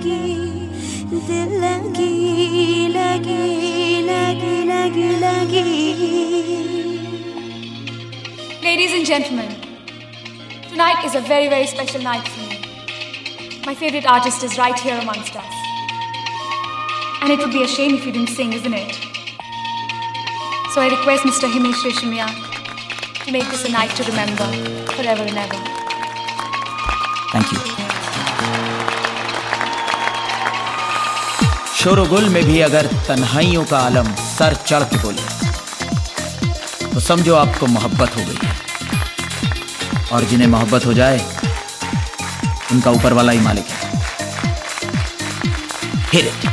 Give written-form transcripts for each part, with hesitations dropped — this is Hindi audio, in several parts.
लगी, दिल लगी लगी लगी लगी लगी. Ladies and gentlemen, tonight is a very, very special night for me. My favorite artist is right here amongst us. And it would be a shame if you didn't sing, isn't it? So I request Mr. Himesh Reshammiya to make this a night to remember forever and ever. Thank you. शोरगुल में भी अगर तन्हाइयों का आलम सर चढ़ के बोले तो समझो आपको मोहब्बत हो गई है. और जिन्हें मोहब्बत हो जाए उनका ऊपर वाला ही मालिक है. Hit it.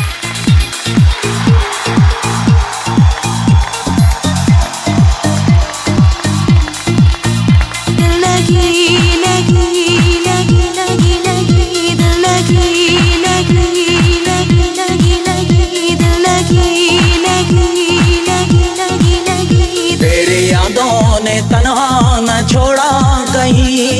तेरे यादों ने तन्हा न छोड़ा कहीं,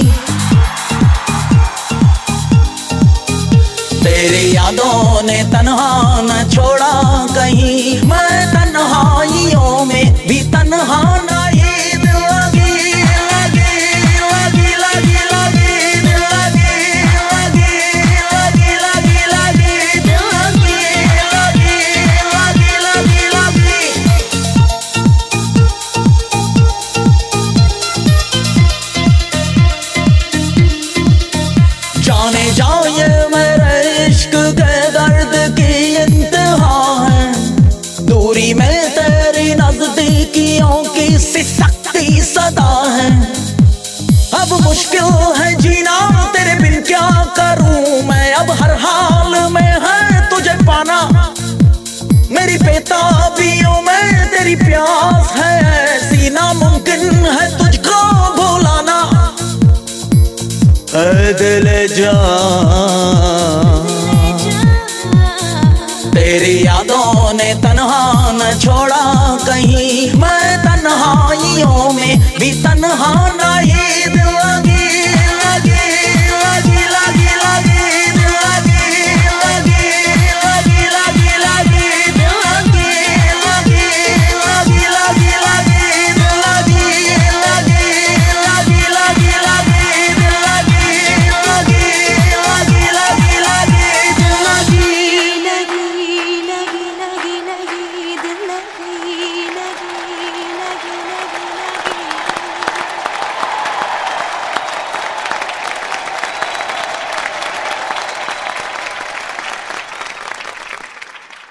तेरे यादों ने तन्हा न छोड़ा कहीं. मैं तन्हाइयों में भी तन्हा नहीं. दिल लगी लगी लगी लगी लगी दिल लगी लगी लगी लगी लगी दिल लगी लगी लगी लगी लगी. जाने जाओ ये मेरे इश्क के दर्द की इंतहा है. दूरी में तेरी नजदीकियों की सिसकती सदा है. अब मुश्किल है जीना तेरे बिन, क्या करूं मैं अब हर हाल में है तुझे पाना. मेरी बेताबियों में तेरी प्यास है ऐसी, नामुमकिन है तुझको भुलाना. ऐ दिले जान तेरी यादों ने तन्हा न छोड़ा कहीं. मैं तन्हाइयों में भी तन्हा नहीं. दिल लगी लगी लगी लगी लगी दिल लगी लगी लगी लगी लगी दिल लगी लगी लगी लगी लगी दिल लगी लगी लगी लगी लगी दिल लगी लगी लगी लगी लगी दिल लगी लगी लगी लगी लगी दिल लगी